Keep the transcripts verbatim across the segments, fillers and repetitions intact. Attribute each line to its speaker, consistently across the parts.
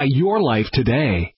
Speaker 1: Your life today.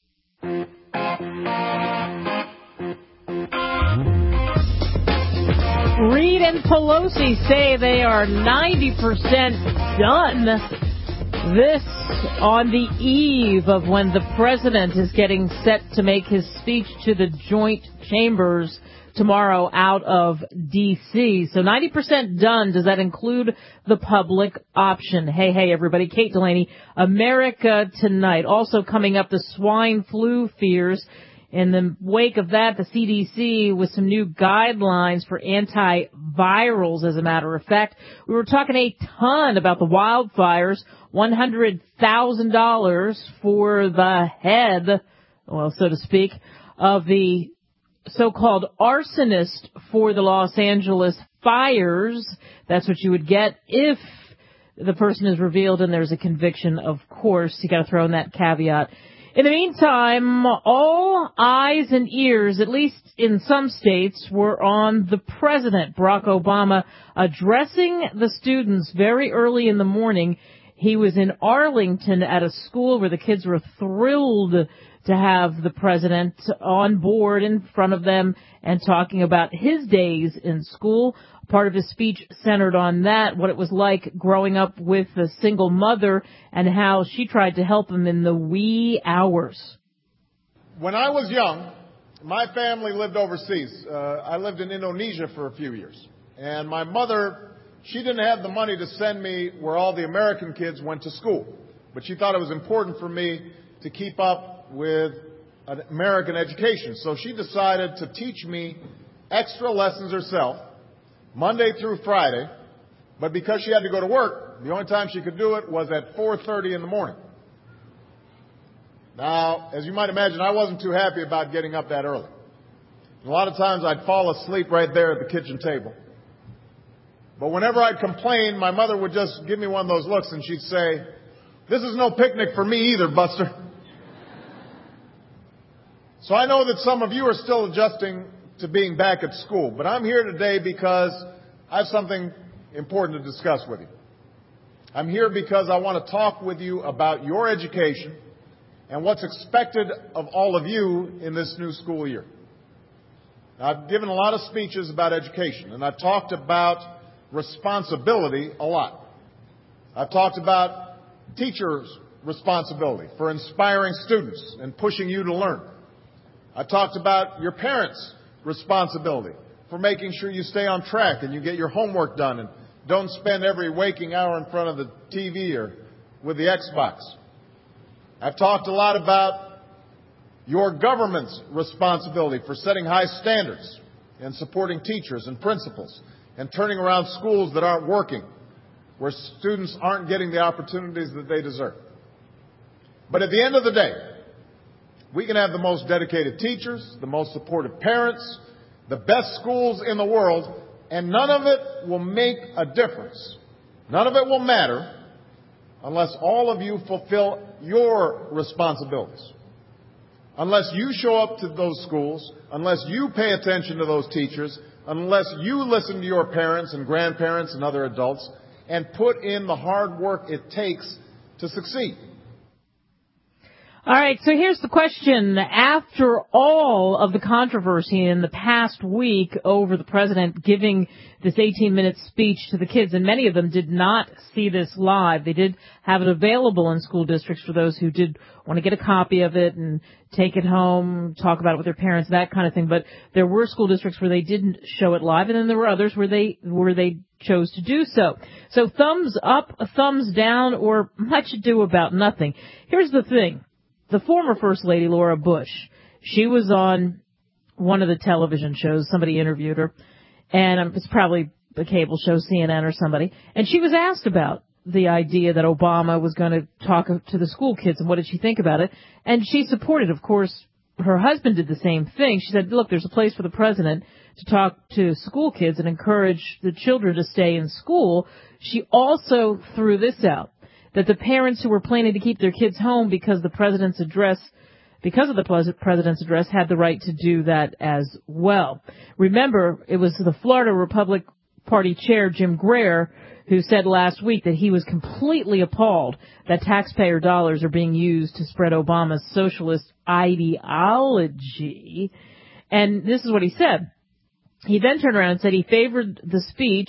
Speaker 2: Reid and Pelosi say they are ninety percent done. This on the eve of when the president is getting set to make his speech to the joint chambers tomorrow out of D C So ninety percent done. Does that include the public option? Hey, hey, everybody. Kate Delaney, America Tonight. Also coming up, the swine flu fears. In the wake of that, the C D C with some new guidelines for antivirals, as a matter of fact. We were talking a ton about the wildfires, one hundred thousand dollars for the head, well, so to speak, of the so-called arsonist for the Los Angeles fires. That's what you would get if the person is revealed and there's a conviction, of course. You got to throw in that caveat. In the meantime, all eyes and ears, at least in some states, were on the president, Barack Obama, addressing the students very early in the morning. He was in Arlington at a school where the kids were thrilled to have the president on board in front of them and talking about his days in school. Part of his speech centered on that, what it was like growing up with a single mother and how she tried to help him in the wee hours.
Speaker 3: When I was young, my family lived overseas. Uh, I lived in Indonesia for a few years. And my mother, she didn't have the money to send me where all the American kids went to school. But she thought it was important for me to keep up with an American education. So she decided to teach me extra lessons herself, Monday through Friday, but because she had to go to work, the only time she could do it was at four thirty in the morning. Now, as you might imagine, I wasn't too happy about getting up that early. A lot of times I'd fall asleep right there at the kitchen table. But whenever I'd complain, my mother would just give me one of those looks and she'd say, "This is no picnic for me either, Buster." So I know that some of you are still adjusting to being back at school, but I'm here today because I have something important to discuss with you. I'm here because I want to talk with you about your education and what's expected of all of you in this new school year. Now, I've given a lot of speeches about education, and I've talked about responsibility a lot. I've talked about teachers' responsibility for inspiring students and pushing you to learn. I've talked about your parents' responsibility for making sure you stay on track and you get your homework done and don't spend every waking hour in front of the T V or with the Xbox. I've talked a lot about your government's responsibility for setting high standards and supporting teachers and principals and turning around schools that aren't working, where students aren't getting the opportunities that they deserve. But at the end of the day, we can have the most dedicated teachers, the most supportive parents, the best schools in the world, and none of it will make a difference. None of it will matter unless all of you fulfill your responsibilities. Unless you show up to those schools, unless you pay attention to those teachers, unless you listen to your parents and grandparents and other adults and put in the hard work it takes to succeed.
Speaker 2: All right, so here's the question. After all of the controversy in the past week over the president giving this eighteen-minute speech to the kids, and many of them did not see this live. They did have it available in school districts for those who did want to get a copy of it and take it home, talk about it with their parents, that kind of thing. But there were school districts where they didn't show it live, and then there were others where they where they chose to do so. So thumbs up, thumbs down, or much ado about nothing. Here's the thing. The former First Lady, Laura Bush, she was on one of the television shows. Somebody interviewed her, and it's probably a cable show, C N N or somebody, and she was asked about the idea that Obama was going to talk to the school kids and what did she think about it, and she supported. Of course, her husband did the same thing. She said, look, there's a place for the president to talk to school kids and encourage the children to stay in school. She also threw this out, that the parents who were planning to keep their kids home because the president's address, because of the president's address, had the right to do that as well. Remember, it was the Florida Republic Party chair, Jim Greer, who said last week that he was completely appalled that taxpayer dollars are being used to spread Obama's socialist ideology. And this is what he said. He then turned around and said he favored the speech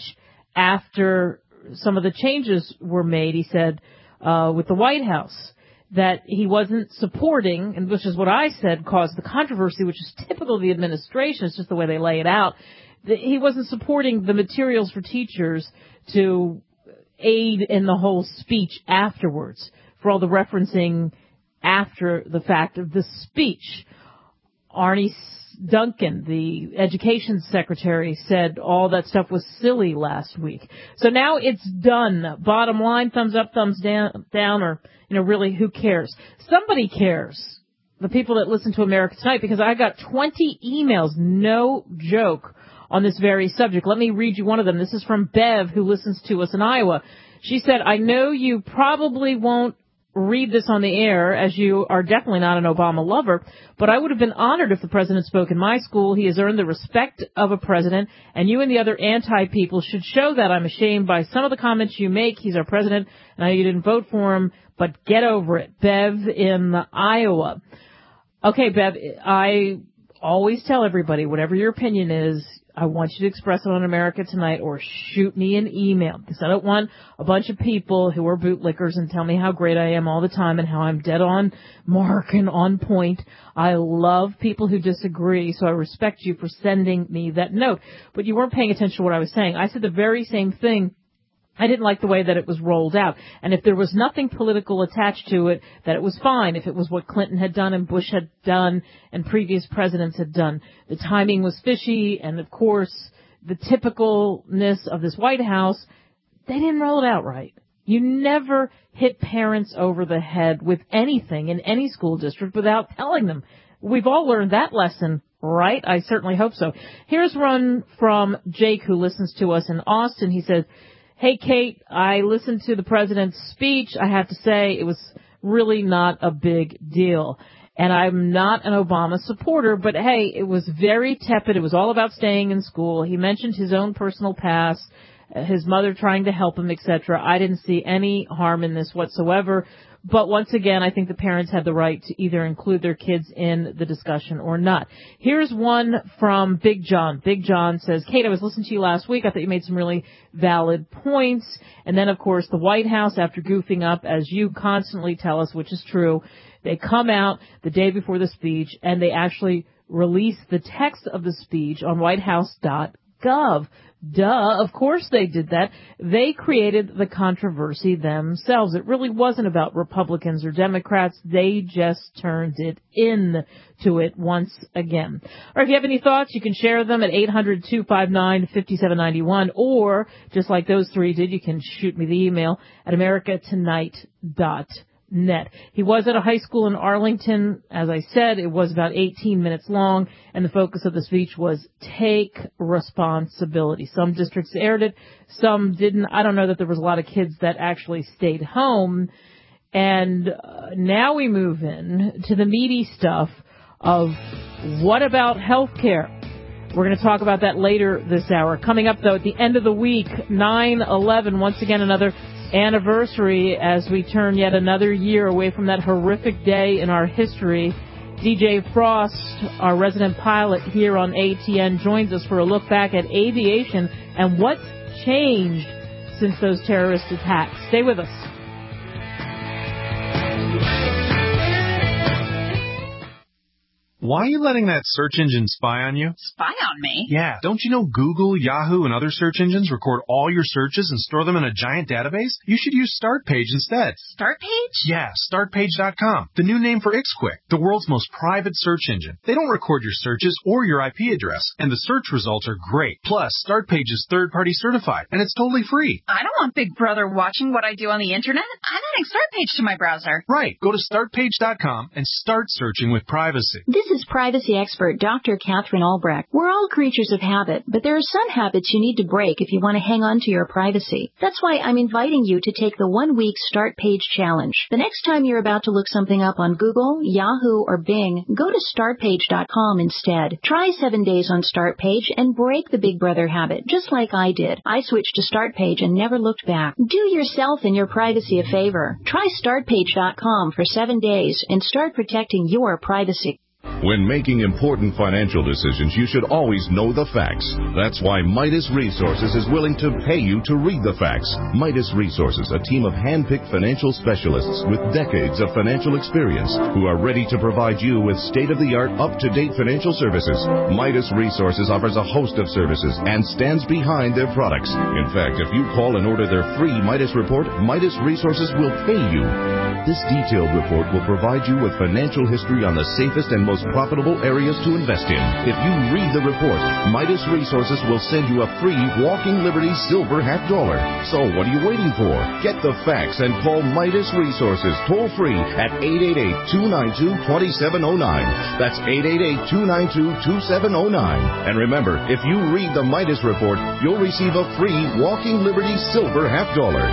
Speaker 2: after some of the changes were made, he said, uh, with the White House, that he wasn't supporting, and which is what I said caused the controversy, which is typical of the administration. It's just the way they lay it out. He wasn't supporting the materials for teachers to aid in the whole speech afterwards, for all the referencing after the fact of the speech. Arnie Duncan, the education secretary, said all that stuff was silly last week. So now it's done. Bottom line, thumbs up, thumbs down, down, or, you know, really, who cares? Somebody cares. The people that listen to America Tonight, because I got twenty emails, no joke, on this very subject. Let me read you one of them. This is from Bev, who listens to us in Iowa. She said, I know you probably won't read this on the air, as you are definitely not an Obama lover, but I would have been honored if the president spoke in my school. He has earned the respect of a president, and you and the other anti-people should show that. I'm ashamed by some of the comments you make. He's our president, and I know you didn't vote for him, but get over it. Bev in Iowa. Okay, Bev, I always tell everybody, whatever your opinion is, I want you to express it on America Tonight or shoot me an email, because I don't want a bunch of people who are bootlickers and tell me how great I am all the time and how I'm dead on mark and on point. I love people who disagree, so I respect you for sending me that note. But you weren't paying attention to what I was saying. I said the very same thing. I didn't like the way that it was rolled out. And if there was nothing political attached to it, that it was fine. If it was what Clinton had done and Bush had done and previous presidents had done. The timing was fishy, and of course, the typicalness of this White House, they didn't roll it out right. You never hit parents over the head with anything in any school district without telling them. We've all learned that lesson, right? I certainly hope so. Here's one from Jake, who listens to us in Austin. He says, hey, Kate, I listened to the president's speech. I have to say it was really not a big deal. And I'm not an Obama supporter, but hey, it was very tepid. It was all about staying in school. He mentioned his own personal past, his mother trying to help him, et cetera. I didn't see any harm in this whatsoever. But once again, I think the parents had the right to either include their kids in the discussion or not. Here's one from Big John. Big John says, Kate, I was listening to you last week. I thought you made some really valid points. And then, of course, the White House, after goofing up, as you constantly tell us, which is true, they come out the day before the speech and they actually release the text of the speech on white house dot gov. Duh, of course they did that. They created the controversy themselves. It really wasn't about Republicans or Democrats. They just turned it into it once again. All right, if you have any thoughts, you can share them at eight hundred, two five nine, five seven nine one, or just like those three did, you can shoot me the email at america tonight dot net. He was at a high school in Arlington. As I said, it was about eighteen minutes long, and the focus of the speech was take responsibility. Some districts aired it, some didn't. I don't know that there was a lot of kids that actually stayed home. And uh, now we move in to the meaty stuff of what about health care? We're going to talk about that later this hour. Coming up, though, at the end of the week, nine eleven, once again another anniversary as we turn yet another year away from that horrific day in our history. D J Frost, our resident pilot here on A T N, joins us for a look back at aviation and what's changed since those terrorist attacks. Stay with us.
Speaker 1: Why are you letting that search engine spy on you?
Speaker 4: Spy on me?
Speaker 1: Yeah. Don't you know Google, Yahoo, and other search engines record all your searches and store them in a giant database? You should use StartPage instead.
Speaker 4: StartPage?
Speaker 1: Yeah, start page dot com. The new name for IxQuick, the world's most private search engine. They don't record your searches or your I P address, and the search results are great. Plus, StartPage is third-party certified, and it's totally free.
Speaker 4: I don't want Big Brother watching what I do on the internet. I'm adding StartPage to my browser.
Speaker 1: Right. Go to start page dot com and start searching with privacy.
Speaker 5: This is privacy expert Doctor Catherine Albrecht. We're all creatures of habit, but there are some habits you need to break if you want to hang on to your privacy. That's why I'm inviting you to take the one-week Start Page Challenge. The next time you're about to look something up on Google, Yahoo, or Bing, go to start page dot com instead. Try seven days on Start Page and break the Big Brother habit, just like I did. I switched to Start Page and never looked back. Do yourself and your privacy a favor. Try start page dot com for seven days and start protecting your privacy.
Speaker 6: When making important financial decisions, you should always know the facts. That's why Midas Resources is willing to pay you to read the facts. Midas Resources, a team of hand-picked financial specialists with decades of financial experience who are ready to provide you with state-of-the-art, up-to-date financial services. Midas Resources offers a host of services and stands behind their products. In fact, if you call and order their free Midas report, Midas Resources will pay you. This detailed report will provide you with financial history on the safest and most profitable areas to invest in. If you read the report, Midas Resources will send you a free Walking Liberty Silver half dollar. So what are you waiting for? Get the facts and call Midas Resources toll free at eight eight eight, two nine two, two seven zero nine. That's eight eight eight, two nine two, two seven zero nine. And remember, if you read the Midas report, you'll receive a free Walking Liberty Silver half dollar.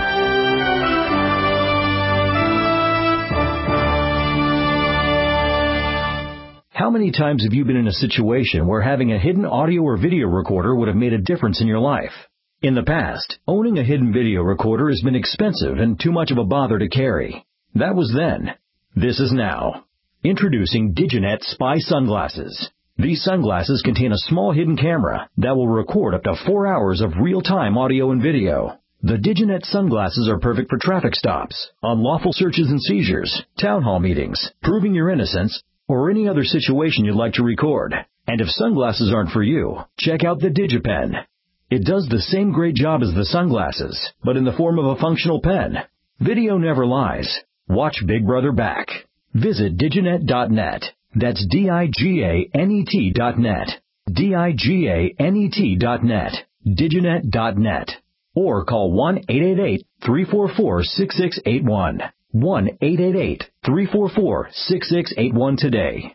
Speaker 7: How many times have you been in a situation where having a hidden audio or video recorder would have made a difference in your life? In the past, owning a hidden video recorder has been expensive and too much of a bother to carry. That was then. This is now. Introducing Diginet Spy Sunglasses. These sunglasses contain a small hidden camera that will record up to four hours of real-time audio and video. The Diginet sunglasses are perfect for traffic stops, unlawful searches and seizures, town hall meetings, proving your innocence, or any other situation you'd like to record. And if sunglasses aren't for you, check out the DigiPen. It does the same great job as the sunglasses, but in the form of a functional pen. Video never lies. Watch Big Brother back. Visit diginet dot net. That's D I G A N E T dot net. D I G A N E T dot net. diginet dot net. Or call one eight eight eight, three four four, six six eight one. one eight eight eight, three four four, six six eight one today.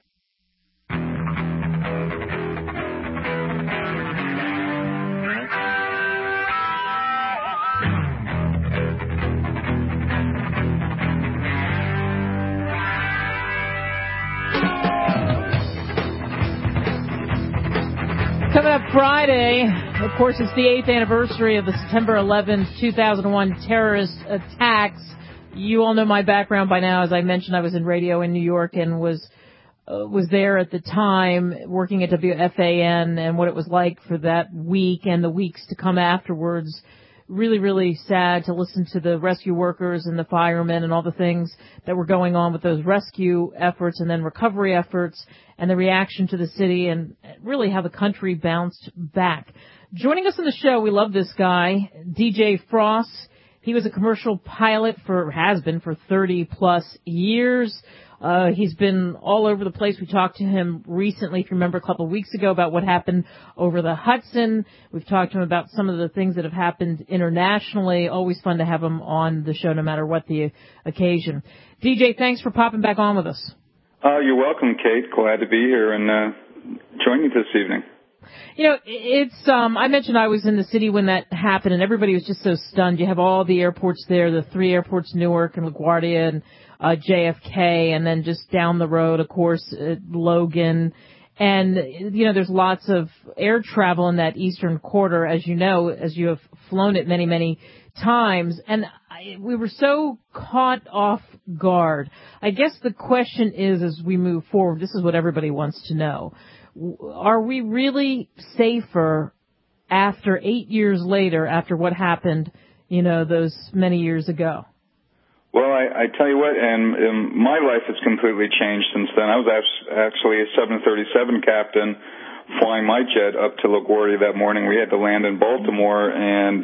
Speaker 2: Coming up Friday, of course, it's the eighth anniversary of the September eleventh, two thousand one terrorist attacks. You all know my background by now. As I mentioned, I was in radio in New York and was uh, was there at the time working at W F A N, and what it was like for that week and the weeks to come afterwards. Really, really sad to listen to the rescue workers and the firemen and all the things that were going on with those rescue efforts and then recovery efforts and the reaction to the city and really how the country bounced back. Joining us on the show, we love this guy, D J Frost. He was a commercial pilot for, has been for thirty plus years. Uh, he's been all over the place. We talked to him recently, if you remember, a couple of weeks ago about what happened over the Hudson. We've talked to him about some of the things that have happened internationally. Always fun to have him on the show, no matter what the occasion. D J, thanks for popping back on with us.
Speaker 8: Uh, you're welcome, Kate. Glad to be here and uh, join you this evening.
Speaker 2: You know, it's, um, I mentioned I was in the city when that happened and everybody was just so stunned. You have all the airports there, the three airports, Newark and LaGuardia and, uh, J F K, and then just down the road, of course, uh, Logan. And, you know, there's lots of air travel in that eastern quarter, as you know, as you have flown it many, many times. And I, we were so caught off guard. I guess the question is, as we move forward, this is what everybody wants to know. Are we really safer after eight years later, after what happened, you know, those many years ago?
Speaker 8: Well, I, I tell you what, and, and my life has completely changed since then. I was actually a seven thirty-seven captain flying my jet up to LaGuardia that morning. We had to land in Baltimore, and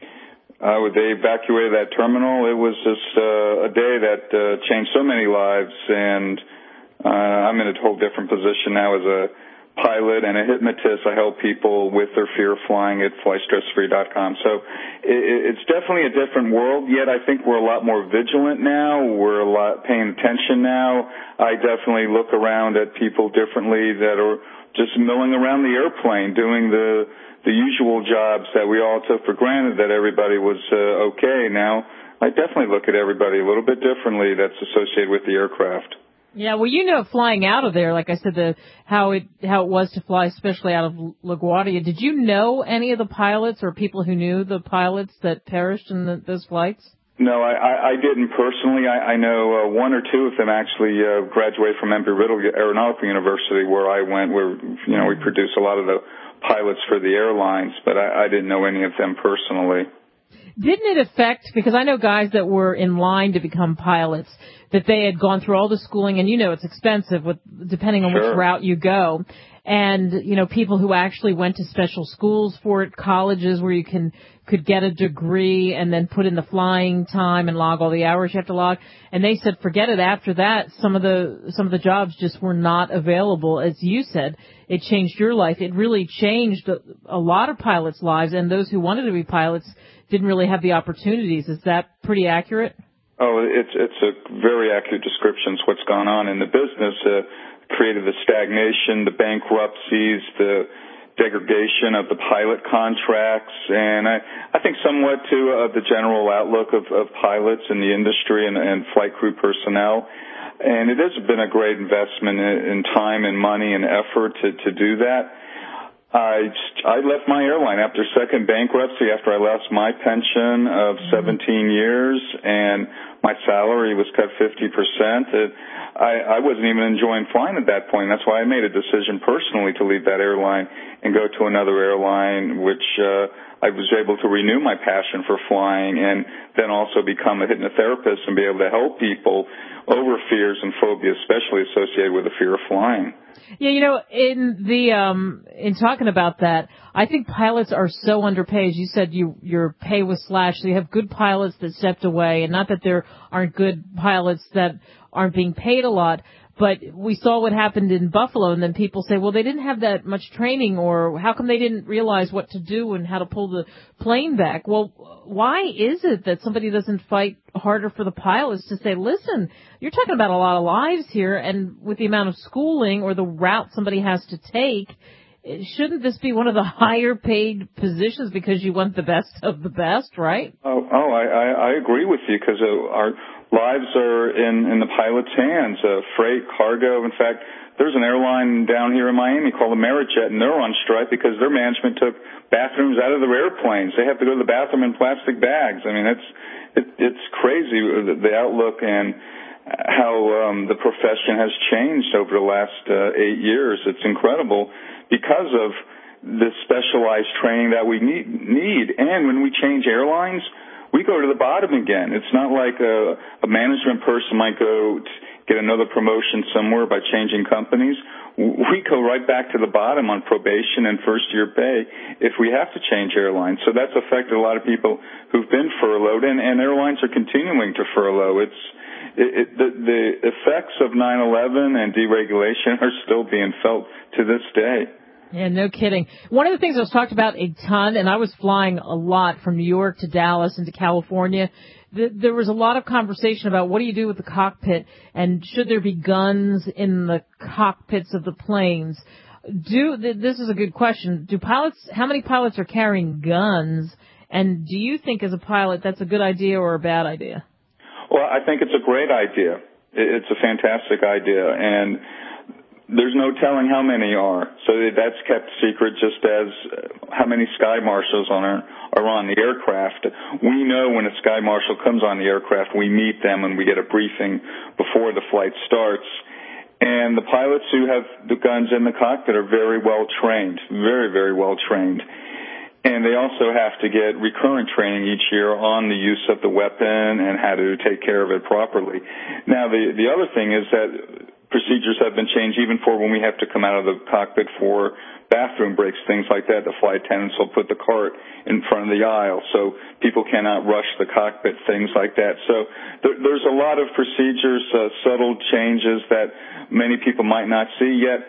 Speaker 8: uh, they evacuated that terminal. It was just uh, a day that uh, changed so many lives, and uh, I'm in a whole different position now as a pilot and a hypnotist. I help people with their fear of flying at fly stress free dot com. So it, it's definitely a different world, yet I think we're a lot more vigilant now. We're a lot paying attention now. I definitely look around at people differently that are just milling around the airplane, doing the the usual jobs that we all took for granted that everybody was uh, okay. Now, I definitely look at everybody a little bit differently that's associated with the aircraft.
Speaker 2: Yeah, well, you know, flying out of there, like I said, the how it how it was to fly, especially out of LaGuardia. Did you know any of the pilots or people who knew the pilots that perished in the, those flights?
Speaker 8: No, I, I, I didn't personally. I, I know uh, one or two of them actually uh, graduated from Embry-Riddle Aeronautical University, where I went, where you know we produce a lot of the pilots for the airlines, but I, I didn't know any of them personally.
Speaker 2: Didn't it affect, because I know guys that were in line to become pilots, that they had gone through all the schooling, and you know it's expensive with depending on
Speaker 8: Sure.
Speaker 2: which route you go, and you know people who actually went to special schools for it, colleges where you can could get a degree and then put in the flying time and log all the hours you have to log, and they said forget it. After that, some of the some of the jobs just were not available. As you said, it changed your life. It really changed a, a lot of pilots' lives, and those who wanted to be pilots didn't really have the opportunities. Is that pretty accurate?
Speaker 8: Oh, it's it's a very accurate description of what's gone on in the business. Uh, created the stagnation, the bankruptcies, the degradation of the pilot contracts, and I, I think somewhat too of the general outlook of, of pilots in the industry and, and flight crew personnel. And it has been a great investment in, in time and money and effort to, to do that. I, I left my airline after second bankruptcy, after I lost my pension of seventeen years, and my salary was cut fifty percent. It, I, I wasn't even enjoying flying at that point. That's why I made a decision personally to leave that airline and go to another airline, which uh, I was able to renew my passion for flying and then also become a hypnotherapist and be able to help people over fears and phobias, especially associated with the fear of flying.
Speaker 2: Yeah, you know, in the um in talking about that, I think pilots are so underpaid. You said you your pay was slashed. So you have good pilots that stepped away, and not that there aren't good pilots that aren't being paid a lot. But we saw what happened in Buffalo, and then people say, well, they didn't have that much training, or how come they didn't realize what to do and how to pull the plane back? Well, why is it that somebody doesn't fight harder for the pilots to say, listen, you're talking about a lot of lives here, and with the amount of schooling or the route somebody has to take, shouldn't this be one of the higher paid positions because you want the best of the best, right?
Speaker 8: Oh, oh I, I, I agree with you, because uh, our lives are in, in the pilot's hands, uh, freight, cargo. In fact, there's an airline down here in Miami called Amerijet, and they're on strike because their management took bathrooms out of their airplanes. They have to go to the bathroom in plastic bags. I mean, it's it, it's crazy, the, the outlook and how um, the profession has changed over the last uh, eight years. It's incredible because of the specialized training that we need, need. And when we change airlines, we go to the bottom again. It's not like a, a management person might go to get another promotion somewhere by changing companies. We go right back to the bottom on probation and first-year pay if we have to change airlines. So that's affected a lot of people who've been furloughed, and, and airlines are continuing to furlough. It's it, it, the, the effects of nine eleven and deregulation are still being felt to this day.
Speaker 2: Yeah, no kidding. One of the things that was talked about a ton, and I was flying a lot from New York to Dallas and to California, th- there was a lot of conversation about what do you do with the cockpit, and should there be guns in the cockpits of the planes? Do th- this is a good question. Do pilots? How many pilots are carrying guns? And do you think, as a pilot, that's a good idea or a bad idea?
Speaker 8: Well, I think it's a great idea. It's a fantastic idea, and there's no telling how many are. So that's kept secret, just as how many sky marshals on our, are on the aircraft. We know when a sky marshal comes on the aircraft, we meet them and we get a briefing before the flight starts. And the pilots who have the guns in the cockpit are very well trained, very, very well trained. And they also have to get recurrent training each year on the use of the weapon and how to take care of it properly. Now, the, the other thing is that procedures have been changed even for when we have to come out of the cockpit for bathroom breaks, things like that. The flight attendants will put the cart in front of the aisle so people cannot rush the cockpit, things like that. So there, there's a lot of procedures, uh, subtle changes that many people might not see yet.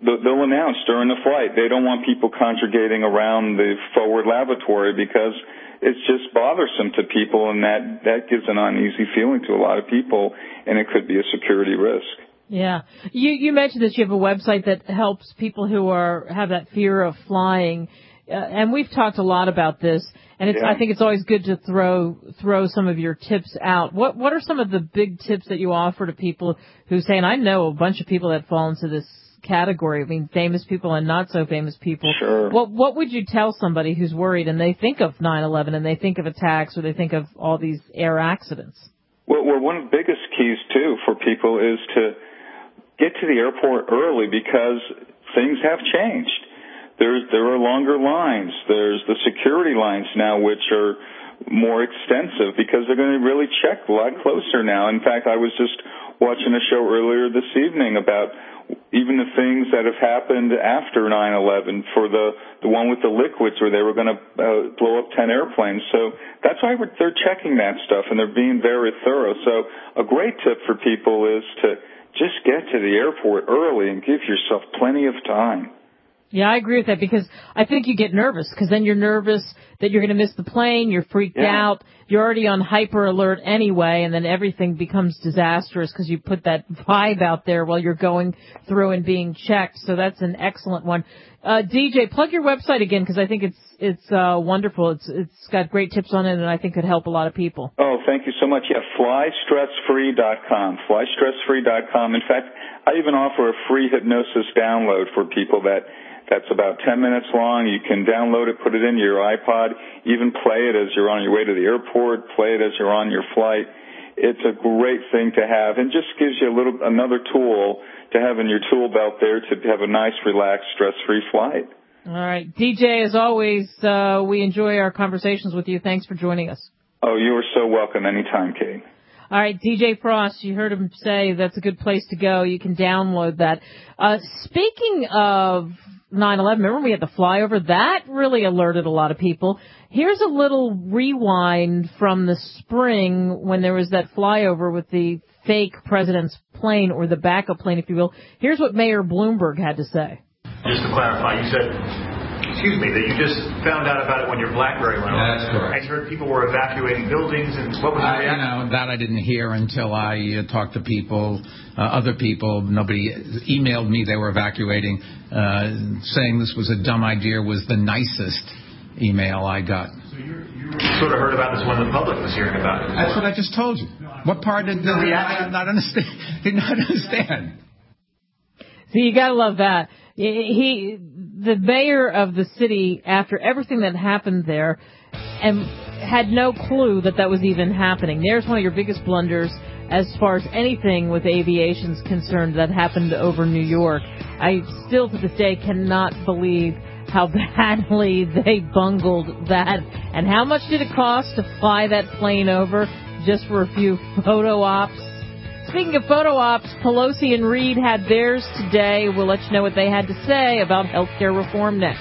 Speaker 8: they'll announce during the flight they don't want people congregating around the forward lavatory because it's just bothersome to people, and that, that gives an uneasy feeling to a lot of people, and it could be a security risk.
Speaker 2: Yeah. You, you mentioned that you have a website that helps people who are have that fear of flying, uh, and we've talked a lot about this, and it's, yeah. I think it's always good to throw throw some of your tips out. What what are some of the big tips that you offer to people who say, and I know a bunch of people that fall into this category, I mean, famous people and not so famous people.
Speaker 8: Sure.
Speaker 2: What what would you tell somebody who's worried and they think of nine eleven and they think of attacks or they think of all these air accidents?
Speaker 8: Well, well one of the biggest keys, too, for people is to get to the airport early because things have changed. There's, there are longer lines. There's the security lines now, which are more extensive because they're going to really check a lot closer now. In fact, I was just watching a show earlier this evening about even the things that have happened after nine eleven for the, the one with the liquids where they were going to uh, blow up ten airplanes. So that's why we're, they're checking that stuff, and they're being very thorough. So a great tip for people is to just get to the airport early and give yourself plenty of time.
Speaker 2: Yeah, I agree with that because I think you get nervous because then you're nervous that you're going to miss the plane, you're freaked yeah. out, you're already on hyper alert anyway, and then everything becomes disastrous because you put that vibe out there while you're going through and being checked. So that's an excellent one. Uh, D J, plug your website again because I think it's it's uh, wonderful. It's it's got great tips on it, and I think could help a lot of people.
Speaker 8: Oh, thank you so much. Yeah, fly stress free dot com, fly stress free dot com. In fact, I even offer a free hypnosis download for people that. That's about ten minutes long. You can download it, put it into your iPod, even play it as you're on your way to the airport, play it as you're on your flight. It's a great thing to have and just gives you a little another tool to have in your tool belt there to have a nice, relaxed, stress-free flight.
Speaker 2: All right. D J, as always, uh, we enjoy our conversations with you. Thanks for joining us.
Speaker 8: Oh, you are so welcome anytime, Kate.
Speaker 2: All right, D J Frost, you heard him say that's a good place to go. You can download that. Uh, speaking of nine eleven, remember we had the flyover? That really alerted a lot of people. Here's a little rewind from the spring when there was that flyover with the fake president's plane, or the backup plane, if you will. Here's what Mayor Bloomberg had to say.
Speaker 9: Just to clarify, you said, excuse me, that you just found out about it when your BlackBerry went off.
Speaker 10: That's correct.
Speaker 9: I heard people were evacuating buildings, and what was the
Speaker 10: reaction? You know, that I didn't hear until I uh, talked to people, uh, other people. Nobody emailed me they were evacuating. Uh, saying this was a dumb idea was the nicest email I got.
Speaker 9: So you sort of heard about this when the public was hearing about it.
Speaker 10: That's what I just told you. What part did, did I not understand? Did not understand?
Speaker 2: See, you gotta love that. He, the mayor of the city, after everything that happened there, and had no clue that that was even happening. There's one of your biggest blunders as far as anything with aviation's concerned that happened over New York. I still to this day cannot believe how badly they bungled that. And how much did it cost to fly that plane over just for a few photo ops? Speaking of photo ops, Pelosi and Reid had theirs today. We'll let you know what they had to say about health care reform next.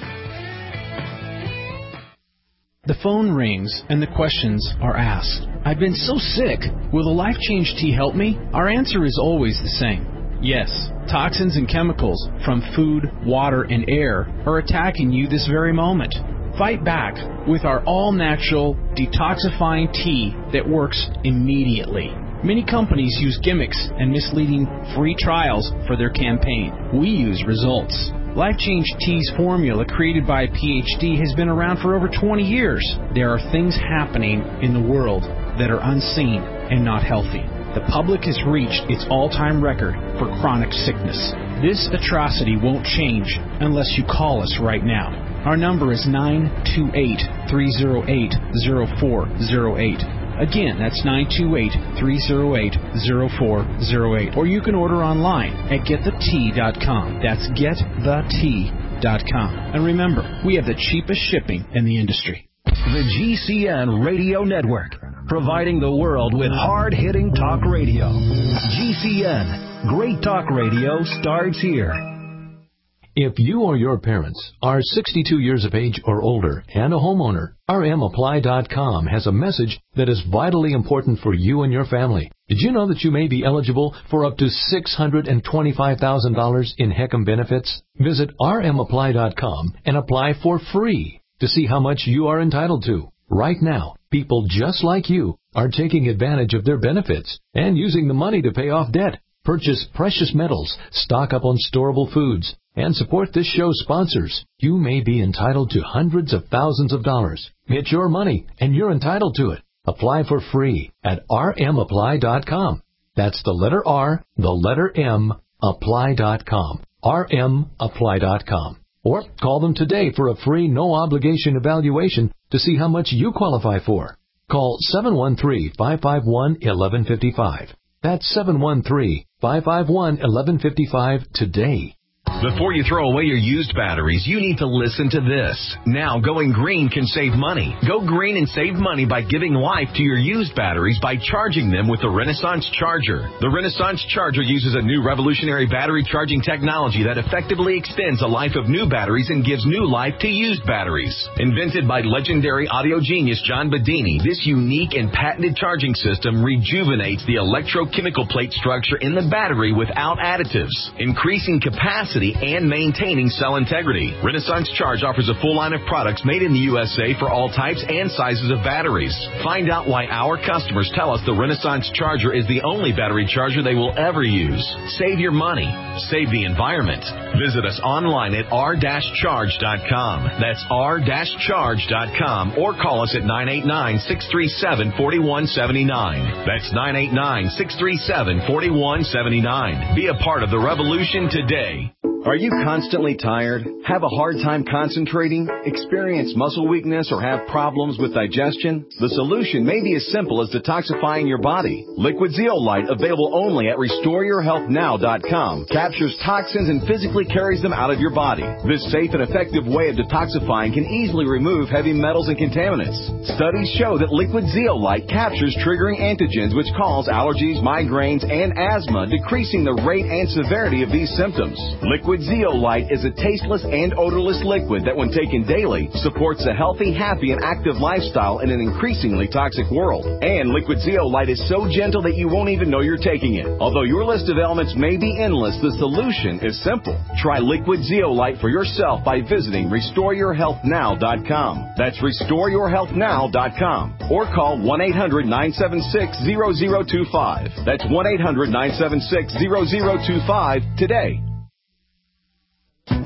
Speaker 1: The phone rings and the questions are asked. I've been so sick. Will the Life Change tea help me? Our answer is always the same. Yes, toxins and chemicals from food, water, and air are attacking you this very moment. Fight back with our all-natural detoxifying tea that works immediately. Many companies use gimmicks and misleading free trials for their campaign. We use results. Life Change Tea's formula, created by a P H D, has been around for over twenty years. There are things happening in the world that are unseen and not healthy. The public has reached its all-time record for chronic sickness. This atrocity won't change unless you call us right now. Our number is nine two eight, three oh eight, oh four oh eight. Again, that's nine two eight, three oh eight, oh four oh eight. Or you can order online at get the tea dot com. That's get the tea dot com. And remember, we have the cheapest shipping in the industry.
Speaker 7: The G C N Radio Network, providing the world with hard-hitting talk radio. G C N, great talk radio starts here.
Speaker 11: If you or your parents are sixty-two years of age or older and a homeowner, R M apply dot com has a message that is vitally important for you and your family. Did you know that you may be eligible for up to six hundred twenty-five thousand dollars in HECM benefits? Visit R M apply dot com and apply for free to see how much you are entitled to. Right now, people just like you are taking advantage of their benefits and using the money to pay off debt, purchase precious metals, stock up on storable foods, and support this show's sponsors. You may be entitled to hundreds of thousands of dollars. It's your money, and you're entitled to it. Apply for free at R M apply dot com. That's the letter R, the letter M, apply dot com. R M apply dot com. Or call them today for a free, no-obligation evaluation to see how much you qualify for. Call seven one three, five five one, one one five five. That's seven one three, five five one, one one five five today.
Speaker 12: Before you throw away your used batteries, you need to listen to this. Now, going green can save money. Go green and save money by giving life to your used batteries by charging them with the Renaissance Charger. The Renaissance Charger uses a new revolutionary battery charging technology that effectively extends the life of new batteries and gives new life to used batteries. Invented by legendary audio genius John Bedini, this unique and patented charging system rejuvenates the electrochemical plate structure in the battery without additives, increasing capacity and maintaining cell integrity. Renaissance Charge offers a full line of products made in the U S A for all types and sizes of batteries. Find out why our customers tell us the Renaissance Charger is the only battery charger they will ever use. Save your money. Save the environment. Visit us online at r dash charge dot com. That's r dash charge dot com, or call us at nine eight nine, six three seven, four one seven nine. That's nine eight nine, six three seven, four one seven nine. Be a part of the revolution today.
Speaker 13: Are you constantly tired? Have a hard time concentrating? Experience muscle weakness or have problems with digestion? The solution may be as simple as detoxifying your body. Liquid Zeolite, available only at restore your health now dot com, captures toxins and physically carries them out of your body. This safe and effective way of detoxifying can easily remove heavy metals and contaminants. Studies show that Liquid Zeolite captures triggering antigens which cause allergies, migraines, and asthma, decreasing the rate and severity of these symptoms. Liquid Zeolite is a tasteless and odorless liquid that, when taken daily, supports a healthy, happy, and active lifestyle in an increasingly toxic world. And Liquid Zeolite is so gentle that you won't even know you're taking it. Although your list of ailments may be endless, the solution is simple. Try Liquid Zeolite for yourself by visiting restore your health now dot com. That's restore your health now dot com. Or call one eight hundred, nine seven six, zero zero two five. That's one eight hundred, nine seven six, zero zero two five today.
Speaker 14: Well,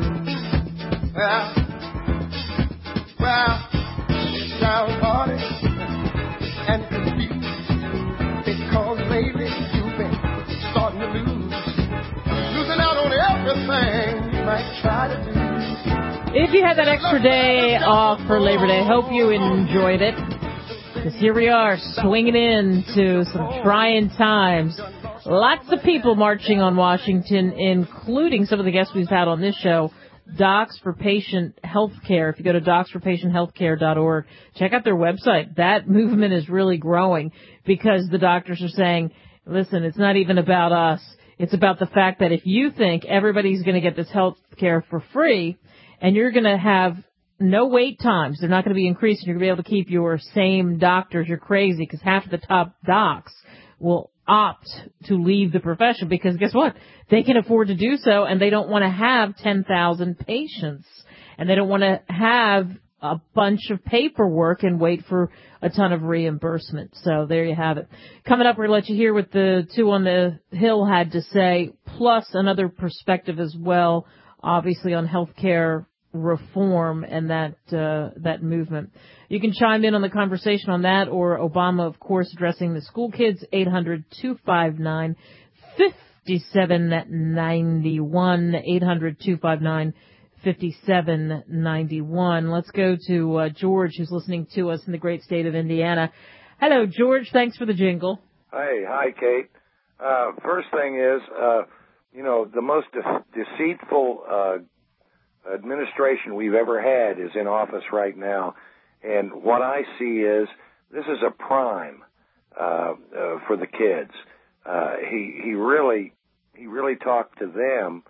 Speaker 14: well, it's down party and confused because lately you've been starting to lose, losing out on everything you might try to do.
Speaker 2: If you had that extra day off for Labor Day, hope you enjoyed it. Because here we are, swinging into some trying times. Lots of people marching on Washington, including some of the guests we've had on this show, Docs for Patient Healthcare. If you go to docs for patient healthcare dot org, check out their website. That movement is really growing because the doctors are saying, listen, it's not even about us. It's about the fact that if you think everybody's going to get this health care for free and you're going to have no wait times, they're not going to be increasing, you're going to be able to keep your same doctors, you're crazy because half of the top docs will opt to leave the profession because guess what? They can afford to do so, and they don't want to have ten thousand patients, and they don't want to have a bunch of paperwork and wait for a ton of reimbursement. So there you have it. Coming up, we're going to let you hear what the two on the Hill had to say, plus another perspective as well, obviously on healthcare reform and that uh, that movement. You can chime in on the conversation on that, or Obama, of course, addressing the school kids, eight hundred, two five nine, five seven nine one, eight hundred, two five nine, five seven nine one. Let's go to uh, George, who's listening to us in the great state of Indiana. Hello, George. Thanks for the jingle.
Speaker 15: Hey, hi, Kate. Uh, first thing is, uh, you know, the most de- deceitful uh administration we've ever had is in office right now, and what I see is this is a prime uh, uh, for the kids. Uh, he he really he really talked to them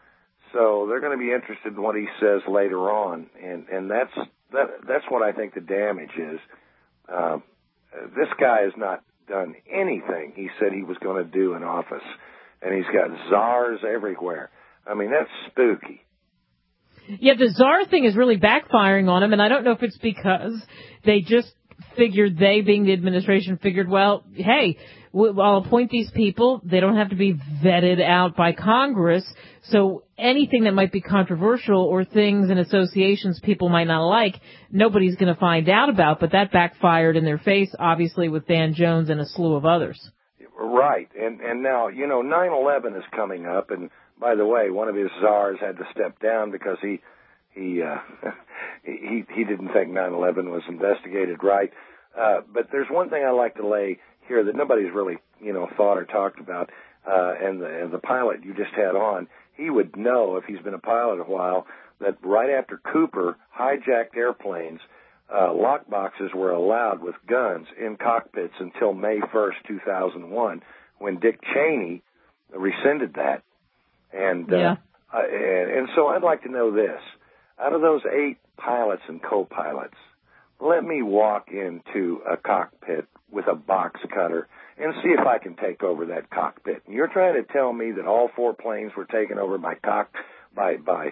Speaker 15: So they're going to be interested in what he says later on, and and that's that that's what I think the damage is. Uh, this guy has not done anything he said he was going to do in office, and he's got czars everywhere. I mean, that's spooky.
Speaker 2: Yeah, the czar thing is really backfiring on him, and I don't know if it's because they just figured, they being the administration figured, well, hey, I'll appoint these people. They don't have to be vetted out by Congress. So anything that might be controversial or things and associations people might not like, nobody's going to find out about. But that backfired in their face, obviously, with Dan Jones and a slew of others.
Speaker 15: Right. And, and now, you know, nine eleven is coming up. And by the way, one of his czars had to step down because he he uh, he, he didn't think nine eleven was investigated right. Uh, but there's one thing I like to lay here that nobody's really, you know, thought or talked about, uh, and the, and the pilot you just had on, he would know, if he's been a pilot a while, that right after Cooper hijacked airplanes, uh, lock boxes were allowed with guns in cockpits until May first, two thousand one, when Dick Cheney rescinded that. And, uh,
Speaker 2: yeah.
Speaker 15: uh, and, and so I'd like to know this. Out of those eight pilots and co-pilots, let me walk into a cockpit with a box cutter and see if I can take over that cockpit. And you're trying to tell me that all four planes were taken over by cock by by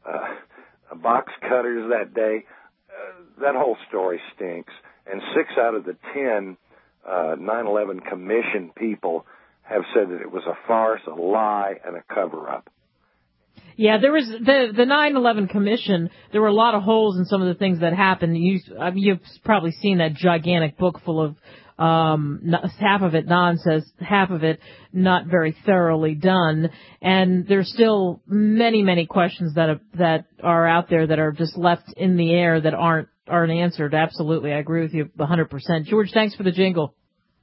Speaker 15: uh, box cutters that day? Uh, that whole story stinks. And six out of the ten uh, nine eleven Commission people have said that it was a farce, a lie, and a cover-up.
Speaker 2: Yeah, there was the the nine eleven Commission. There were a lot of holes in some of the things that happened. You, I mean, you've probably seen that gigantic book full of um, half of it nonsense, half of it not very thoroughly done. And there's still many, many questions that are, that are out there that are just left in the air that aren't aren't answered. Absolutely, I agree with you one hundred percent. George, thanks for the jingle.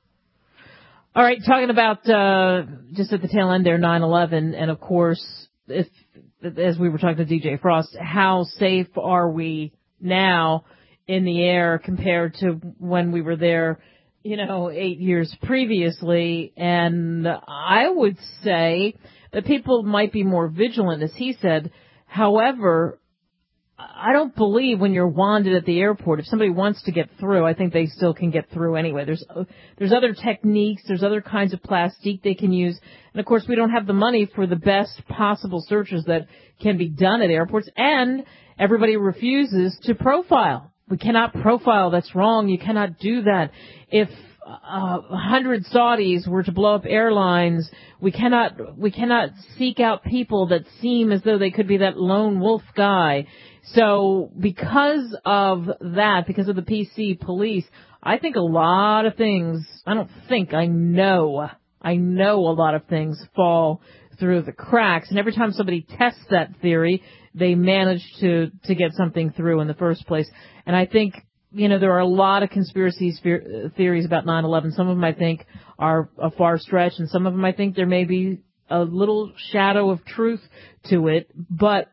Speaker 2: All right, talking about uh, just at the tail end there, nine eleven, and of course, if as we were talking to D J Frost, how safe are we now in the air compared to when we were there, you know, eight years previously? And I would say that people might be more vigilant, as he said. However, I don't believe when you're wanded at the airport, if somebody wants to get through, I think they still can get through anyway. There's there's other techniques, there's other kinds of plastique they can use. And, of course, we don't have the money for the best possible searches that can be done at airports. And everybody refuses to profile. We cannot profile. That's wrong. You cannot do that. If uh, one hundred Saudis were to blow up airlines, we cannot we cannot seek out people that seem as though they could be that lone wolf guy. So because of that, because of the P C police, I think a lot of things, I don't think, I know, I know a lot of things fall through the cracks. And every time somebody tests that theory, they manage to, to get something through in the first place. And I think, you know, there are a lot of conspiracy theories about nine eleven. Some of them I think are a far stretch, and some of them I think there may be a little shadow of truth to it. But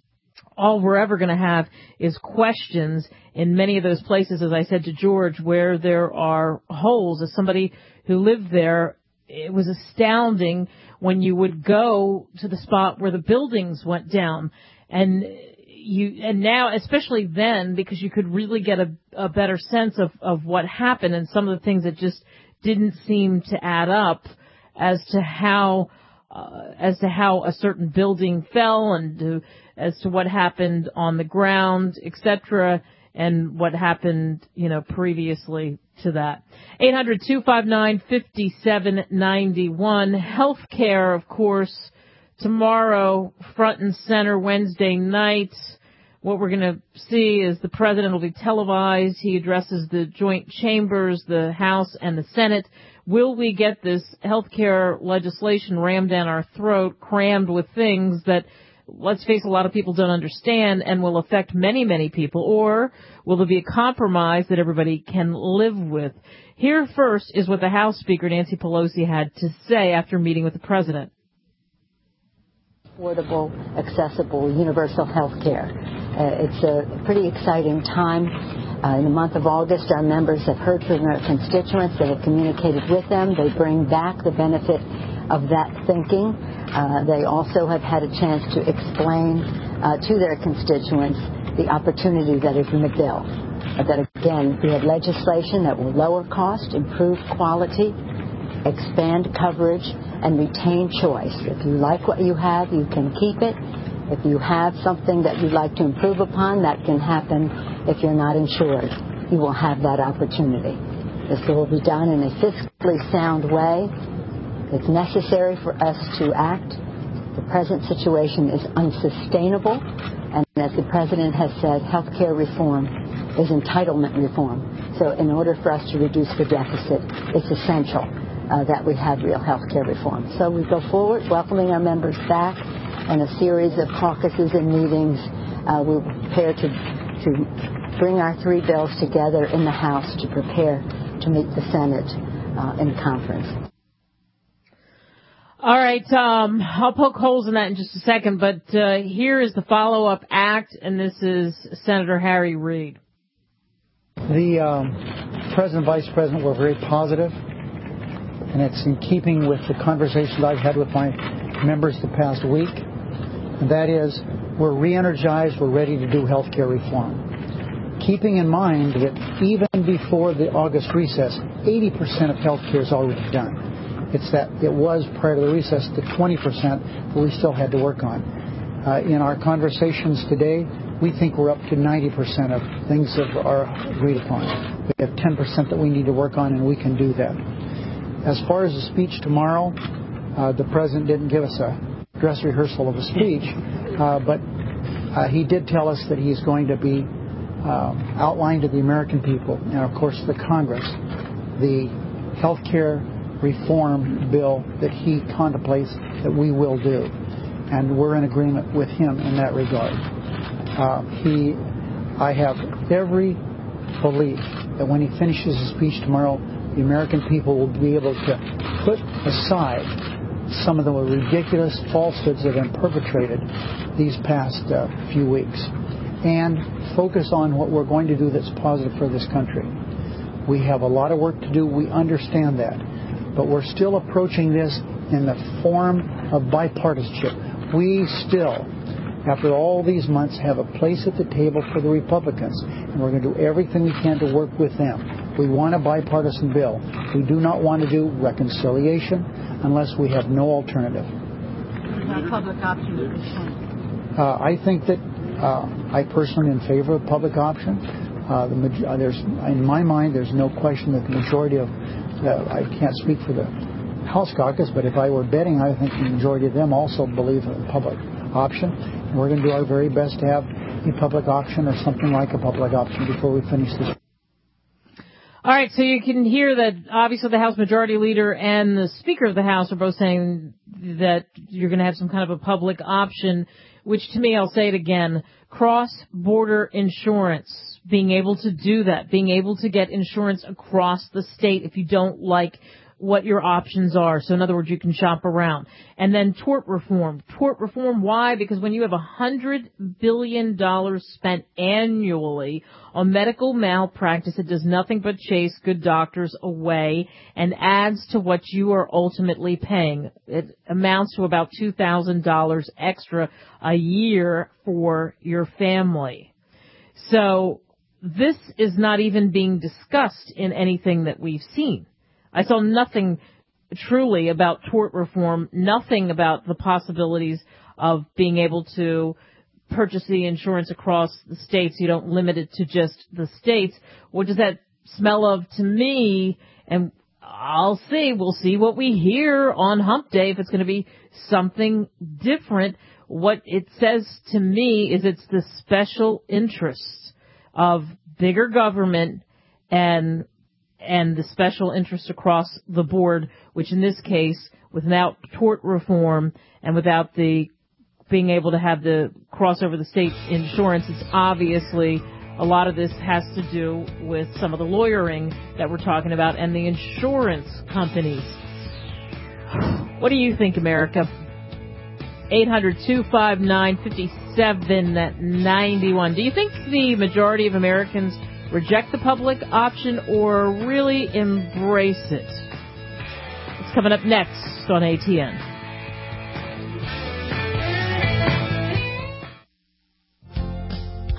Speaker 2: all we're ever going to have is questions in many of those places, as I said to George, where there are holes. As somebody who lived there, it was astounding when you would go to the spot where the buildings went down. And you, and now, especially then, because you could really get a, a better sense of, of what happened and some of the things that just didn't seem to add up as to how, uh, as to how a certain building fell and to, as to what happened on the ground, et cetera, and what happened, you know, previously to that. eight hundred, two five nine, five seven nine one. Healthcare, of course, tomorrow, front and center, Wednesday night. What we're going to see is the president will be televised. He addresses the joint chambers, the House and the Senate. Will we get this healthcare legislation rammed down our throat, crammed with things that, let's face it, a lot of people don't understand and will affect many, many people? Or will there be a compromise that everybody can live with? Here first is what the House Speaker, Nancy Pelosi, had to say after meeting with the president.
Speaker 16: Affordable, accessible, universal health care. Uh, it's a pretty exciting time. Uh, in the month of August, our members have heard from their constituents. They have communicated with them. They bring back the benefit of that thinking. Uh, they also have had a chance to explain uh, to their constituents the opportunity that is in the bill. Uh, that, again, we have legislation that will lower cost, improve quality, expand coverage, and retain choice. If you like what you have, you can keep it. If you have something that you'd like to improve upon, that can happen if you're not insured. You will have that opportunity. This will be done in a fiscally sound way. It's necessary for us to act. The present situation is unsustainable, and as the President has said, health care reform is entitlement reform. So in order for us to reduce the deficit, it's essential uh, that we have real health care reform. So we go forward, welcoming our members back, and a series of caucuses and meetings. Uh, we're prepared to, to bring our three bills together in the House to prepare to meet the Senate uh, in conference.
Speaker 2: All right, um, I'll poke holes in that in just a second, but uh, here is the follow-up act, and this is Senator Harry Reid.
Speaker 17: The um, President and Vice President were very positive, and it's in keeping with the conversations I've had with my members the past week. And that is, we're re-energized, we're ready to do health care reform. Keeping in mind that even before the August recess, eighty percent of health care is already done. It's that it was prior to the recess the twenty percent that we still had to work on. Uh, in our conversations today, we think we're up to ninety percent of things that are agreed upon. We have ten percent that we need to work on, and we can do that. As far as the speech tomorrow, uh, the President didn't give us a dress rehearsal of a speech, uh, but uh, he did tell us that he's going to be uh, outlining to the American people, and of course the Congress, the health care reform bill that he contemplates that we will do. And we're in agreement with him in that regard. Uh, he, I have every belief that when he finishes his speech tomorrow, the American people will be able to put aside some of the ridiculous falsehoods that have been perpetrated these past uh, few weeks and focus on what we're going to do that's positive for this country. We have a lot of work to do. We understand that. But we're still approaching this in the form of bipartisanship. We still, after all these months, have a place at the table for the Republicans, and we're going to do everything we can to work with them. We want a bipartisan bill. We do not want to do reconciliation unless we have no alternative.
Speaker 16: A public option at this point.
Speaker 17: Uh, I think that uh, I personally am in favor of public option. Uh, the, uh, there's, in my mind, there's no question that the majority of, uh, I can't speak for the House caucus, but if I were betting, I think the majority of them also believe in a public option. And we're going to do our very best to have a public option or something like a public option before we finish this.
Speaker 2: All right, so you can hear that obviously the House Majority Leader and the Speaker of the House are both saying that you're going to have some kind of a public option, which to me, I'll say it again, cross-border insurance, being able to do that, being able to get insurance across the state if you don't like what your options are. So in other words, you can shop around. And then tort reform. Tort reform, why? Because when you have one hundred billion dollars spent annually on medical malpractice, it does nothing but chase good doctors away and adds to what you are ultimately paying. It amounts to about two thousand dollars extra a year for your family. So this is not even being discussed in anything that we've seen. I saw nothing truly about tort reform, nothing about the possibilities of being able to purchase the insurance across the states. You don't limit it to just the states. What does that smell of to me? And I'll see. We'll see what we hear on Hump Day if it's going to be something different. What it says to me is it's the special interests of bigger government and and the special interest across the board, which in this case, without tort reform and without the being able to have the cross over the state insurance, it's obviously a lot of this has to do with some of the lawyering that we're talking about and the insurance companies. What do you think, America? eight hundred, two five nine, five seven nine one. Do you think the majority of Americans reject the public option or really embrace it? It's coming up next on A T N.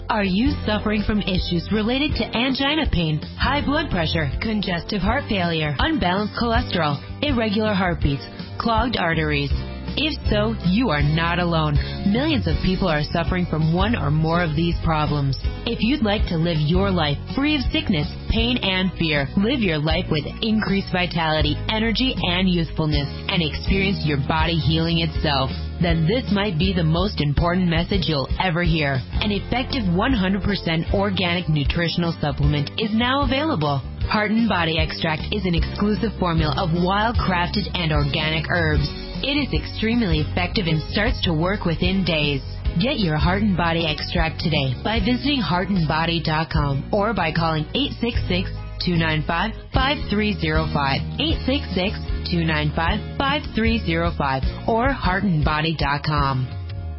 Speaker 18: Are you suffering from issues related to angina pain, high blood pressure, congestive heart failure, unbalanced cholesterol, irregular heartbeats, clogged arteries? If so, you are not alone. Millions of people are suffering from one or more of these problems. If you'd like to live your life free of sickness, pain, and fear, live your life with increased vitality, energy, and youthfulness, and experience your body healing itself, then this might be the most important message you'll ever hear. An effective one hundred percent organic nutritional supplement is now available. Heart and Body Extract is an exclusive formula of wild-crafted and organic herbs. It is extremely effective and starts to work within days. Get your Heart and Body Extract today by visiting heart and body dot com or by calling eight six six, two nine five, five three zero five, eight six six, two nine five, five three zero five, or heart and body dot com.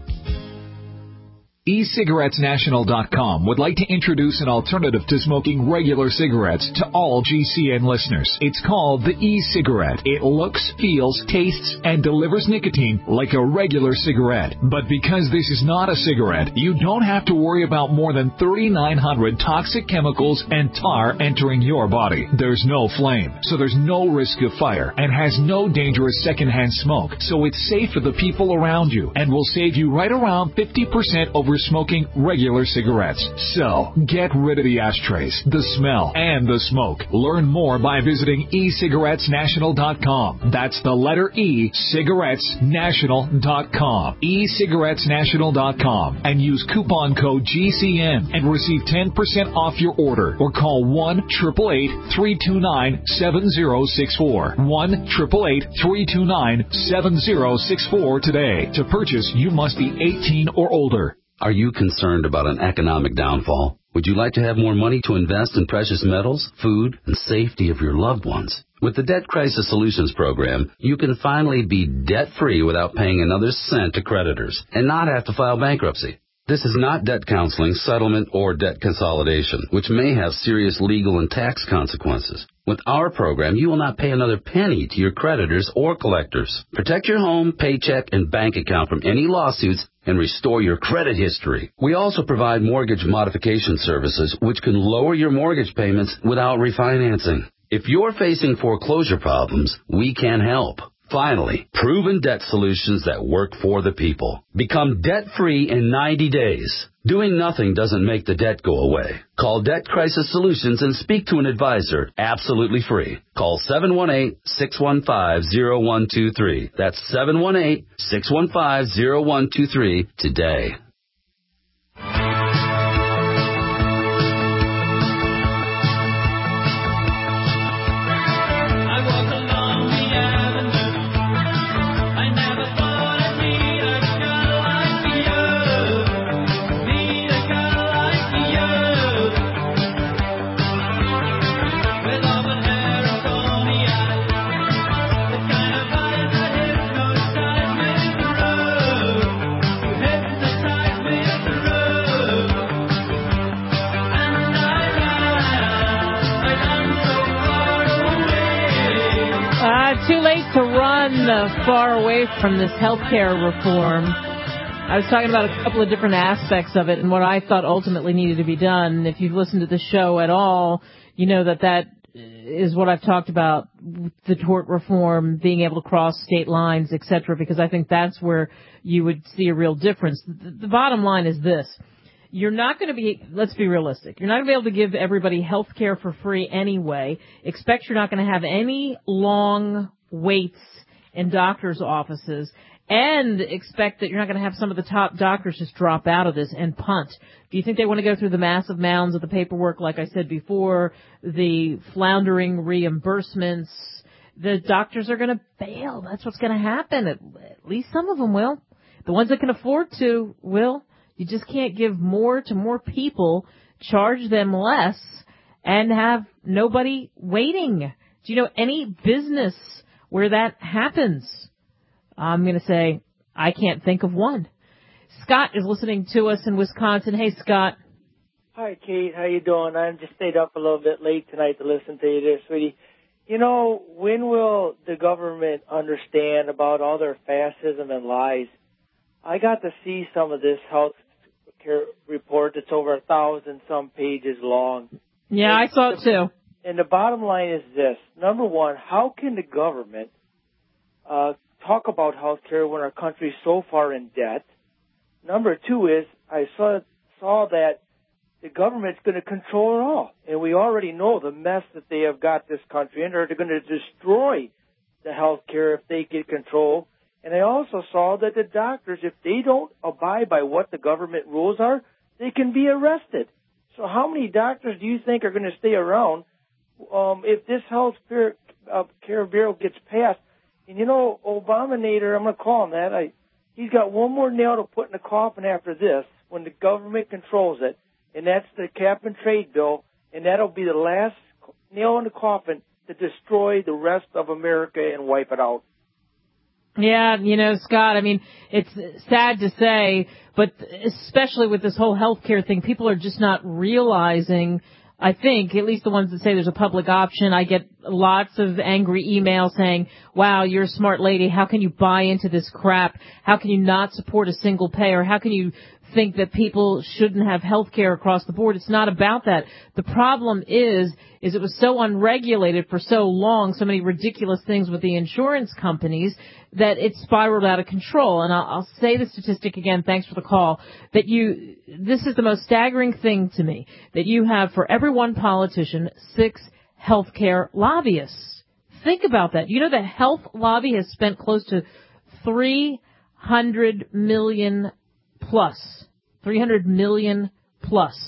Speaker 19: e cigarettes national dot com would like to introduce an alternative to smoking regular cigarettes to all G C N listeners. It's called the e-cigarette. It looks, feels, tastes, and delivers nicotine like a regular cigarette. But because this is not a cigarette, you don't have to worry about more than thirty-nine hundred toxic chemicals and tar entering your body. There's no flame, so there's no risk of fire, and has no dangerous secondhand smoke, so it's safe for the people around you and will save you right around fifty percent over smoking regular cigarettes. So, get rid of the ashtrays, the smell, and the smoke. Learn more by visiting e cigarettes national dot com. That's the letter E, cigarettes national dot com. e cigarettes national dot com. And use coupon code G C N and receive ten percent off your order. Or call one, eight eight eight, three two nine, seven zero six four. one, eight eight eight, three two nine, seven zero six four today. To purchase, you must be eighteen or older.
Speaker 20: Are you concerned about an economic downfall? Would you like to have more money to invest in precious metals, food, and safety of your loved ones? With the Debt Crisis Solutions Program, you can finally be debt-free without paying another cent to creditors and not have to file bankruptcy. This is not debt counseling, settlement, or debt consolidation, which may have serious legal and tax consequences. With our program, you will not pay another penny to your creditors or collectors. Protect your home, paycheck, and bank account from any lawsuits and restore your credit history. We also provide mortgage modification services, which can lower your mortgage payments without refinancing. If you're facing foreclosure problems, we can help. Finally, proven debt solutions that work for the people. Become debt-free in ninety days. Doing nothing doesn't make the debt go away. Call Debt Crisis Solutions and speak to an advisor absolutely free. Call seven one eight, six one five, zero one two three. That's seven one eight, six one five, zero one two three today.
Speaker 2: Too late to run uh, far away from this healthcare reform. I was talking about a couple of different aspects of it and what I thought ultimately needed to be done. If you've listened to the show at all, you know that that is what I've talked about, the tort reform, being able to cross state lines, et cetera, because I think that's where you would see a real difference. The, the bottom line is this. You're not going to be, let's be realistic, you're not going to be able to give everybody health care for free anyway. Expect you're not going to have any long waits in doctors' offices, and expect that you're not going to have some of the top doctors just drop out of this and punt. Do you think they want to go through the massive mounds of the paperwork, like I said before, the floundering reimbursements? The doctors are going to bail. That's what's going to happen. At, at least some of them will. The ones that can afford to will. You just can't give more to more people, charge them less, and have nobody waiting. Do you know any business where that happens? I'm going to say I can't think of one. Scott is listening to us in Wisconsin. Hey, Scott.
Speaker 21: Hi, Kate. How you doing? I just stayed up a little bit late tonight to listen to you there, sweetie. You know, when will the government understand about all their fascism and lies? I got to see some of this health care report that's over a thousand some pages long.
Speaker 2: Yeah,
Speaker 21: and
Speaker 2: I saw it too.
Speaker 21: And the bottom line is this. Number one, how can the government uh, talk about health care when our country is so far in debt? Number two is I saw saw that the government's going to control it all. And we already know the mess that they have got this country in. They're going to destroy the health care if they get control. And I also saw that the doctors, if they don't abide by what the government rules are, they can be arrested. So how many doctors do you think are going to stay around um, if this health care, uh, care bill gets passed? And, you know, Obama-nator, I'm going to call him that, I, he's got one more nail to put in the coffin after this when the government controls it, and that's the cap and trade bill, and that'll be the last nail in the coffin to destroy the rest of America and wipe it out.
Speaker 2: Yeah, you know, Scott, I mean, it's sad to say, but especially with this whole healthcare thing, people are just not realizing, I think, at least the ones that say there's a public option. I get lots of angry emails saying, wow, you're a smart lady. How can you buy into this crap? How can you not support a single payer? How can you think that people shouldn't have health care across the board? It's not about that. The problem is, is it was so unregulated for so long, so many ridiculous things with the insurance companies, that it spiraled out of control. And I'll, I'll say the statistic again, thanks for the call, that you, this is the most staggering thing to me, that you have for every one politician, six healthcare lobbyists. Think about that. You know, the health lobby has spent close to three hundred million plus, three hundred million plus.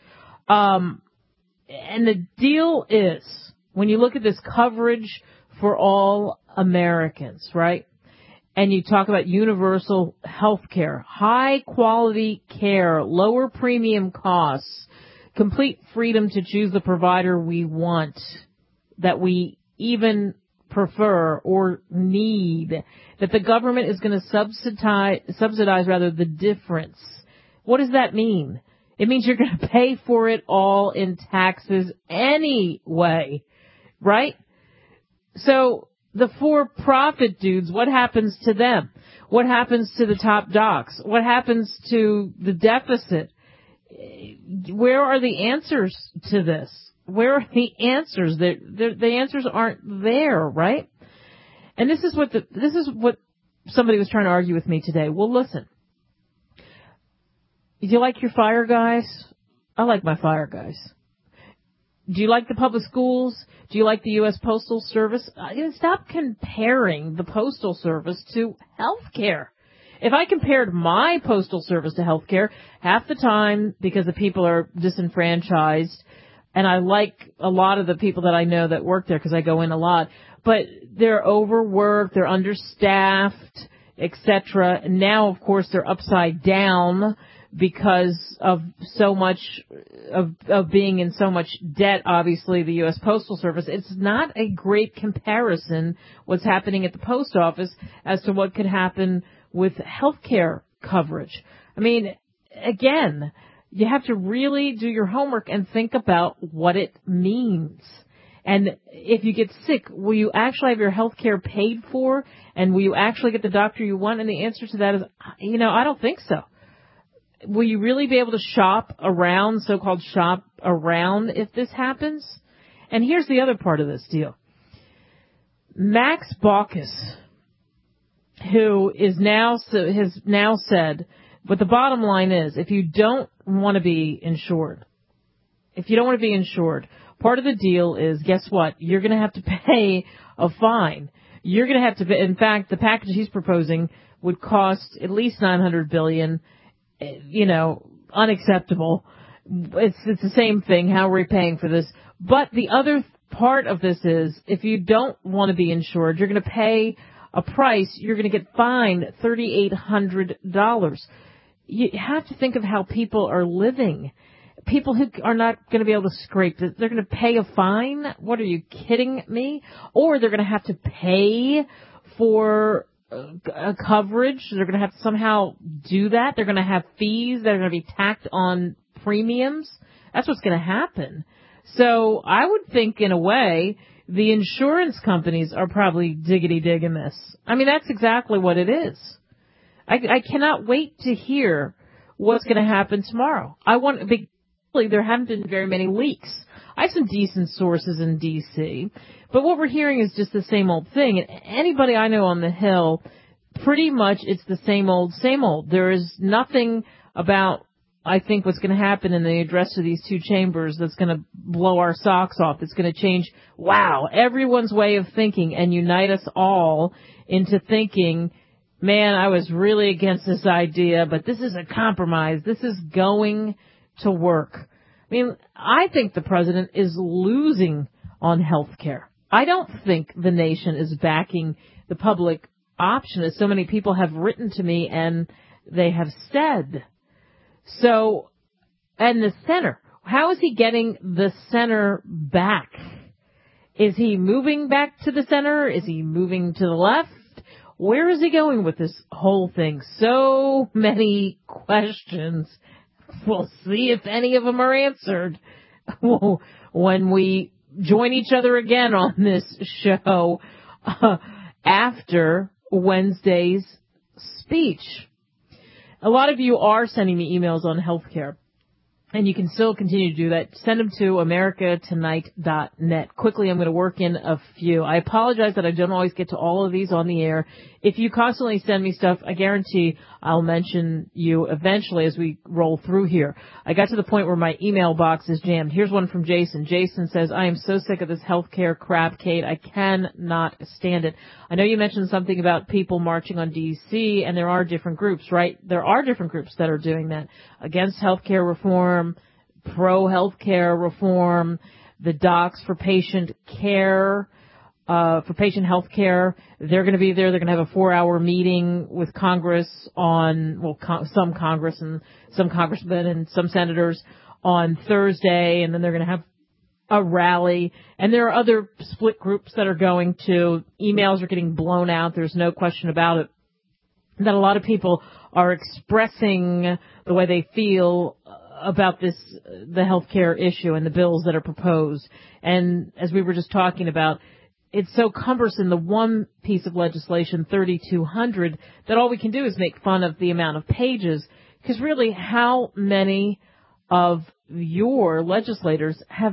Speaker 2: Um, and the deal is, when you look at this coverage for all Americans, right? And you talk about universal health care, high quality care, lower premium costs, complete freedom to choose the provider we want, that we even prefer or need, that the government is going to subsidize, subsidize rather the difference. What does that mean? It means you're going to pay for it all in taxes anyway, right? So the for-profit dudes, what happens to them? What happens to the top docs? What happens to the deficit? Where are the answers to this? Where are the answers? The, the, the answers aren't there, right? And this is what the, this is what somebody was trying to argue with me today. Well, listen. Do you like your fire guys? I like my fire guys. Do you like the public schools? Do you like the U S Postal Service? Uh, stop comparing the Postal Service to health care. If I compared my Postal Service to health care, half the time, because the people are disenfranchised, and I like a lot of the people that I know that work there because I go in a lot, but they're overworked, they're understaffed, et cetera. Now, of course, they're upside down because of so much of, of being in so much debt, obviously, the U S Postal Service. It's not a great comparison what's happening at the post office as to what could happen with health care coverage. I mean, again, you have to really do your homework and think about what it means. And if you get sick, will you actually have your health care paid for? And will you actually get the doctor you want? And the answer to that is, you know, I don't think so. Will you really be able to shop around, so-called shop around, if this happens? And here's the other part of this deal. Max Baucus, who is now has now said, but the bottom line is, if you don't want to be insured, if you don't want to be insured, part of the deal is, guess what? You're going to have to pay a fine. You're going to have to, in fact, the package he's proposing would cost at least nine hundred billion dollars. You know, unacceptable. It's, it's the same thing. How are we paying for this? But the other part of this is, if you don't want to be insured, you're going to pay a price. You're going to get fined three thousand eight hundred dollars. You have to think of how people are living. People who are not going to be able to scrape it, they're going to pay a fine? What are you kidding me? Or they're going to have to pay for Uh, coverage. They're going to have to somehow do that. They're going to have fees that are going to be tacked on premiums. That's what's going to happen. So I would think, in a way, the insurance companies are probably diggity-digging this. I mean, that's exactly what it is. I, I cannot wait to hear what's going to happen tomorrow. I want, basically, there haven't been very many leaks. I have some decent sources in D C, but what we're hearing is just the same old thing. And anybody I know on the Hill, pretty much it's the same old, same old. There is nothing about, I think, what's going to happen in the address to these two chambers that's going to blow our socks off. It's going to change, wow, everyone's way of thinking and unite us all into thinking, man, I was really against this idea, but this is a compromise. This is going to work. I mean, I think the president is losing on health care. I don't think the nation is backing the public option, as so many people have written to me and they have said. So, and the center, how is he getting the center back? Is he moving back to the center? Is he moving to the left? Where is he going with this whole thing? So many questions. We'll see if any of them are answered when we join each other again on this show uh, after Wednesday's speech. A lot of you are sending me emails on healthcare, and you can still continue to do that. Send them to america tonight dot net. Quickly, I'm going to work in a few. I apologize that I don't always get to all of these on the air. If you constantly send me stuff, I guarantee I'll mention you eventually as we roll through here. I got to the point where my email box is jammed. Here's one from Jason. Jason says, I am so sick of this healthcare crap, Kate. I cannot stand it. I know you mentioned something about people marching on D C, and there are different groups, right? There are different groups that are doing that. Against healthcare reform, pro-healthcare reform, the Docs for Patient Care, uh, for patient health care. They're going to be there. They're going to have a four-hour meeting with Congress on, well, con- some Congress and some congressmen and some senators on Thursday, and then they're going to have a rally. And there are other split groups that are going to. Emails are getting blown out. There's no question about it. That a lot of people are expressing the way they feel about this, the healthcare issue and the bills that are proposed. And as we were just talking about, it's so cumbersome, the one piece of legislation, thirty-two hundred, that all we can do is make fun of the amount of pages. Because really, how many of your legislators have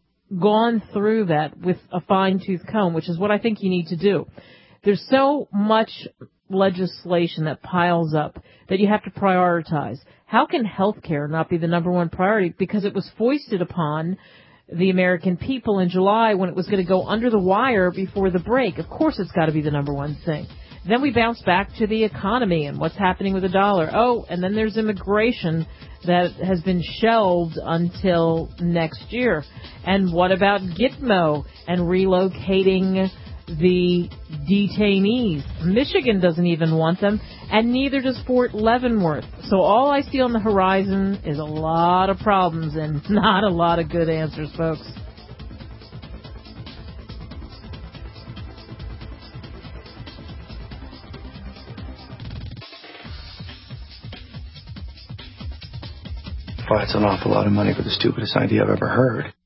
Speaker 2: gone through that with a fine-tooth comb, which is what I think you need to do. There's so much legislation that piles up that you have to prioritize. How can health care not be the number one priority? Because it was foisted upon the American people in July when it was going to go under the wire before the break. Of course it's got to be the number one thing. Then we bounce back to the economy and what's happening with the dollar. Oh, and then there's immigration that has been shelved until next year. And what about Gitmo and relocating the detainees? Michigan doesn't even want them, and neither does Fort Leavenworth. So all I see on the horizon is a lot of problems and not a lot of good answers, folks.
Speaker 3: Well, it's an awful lot of money for the stupidest idea I've ever heard.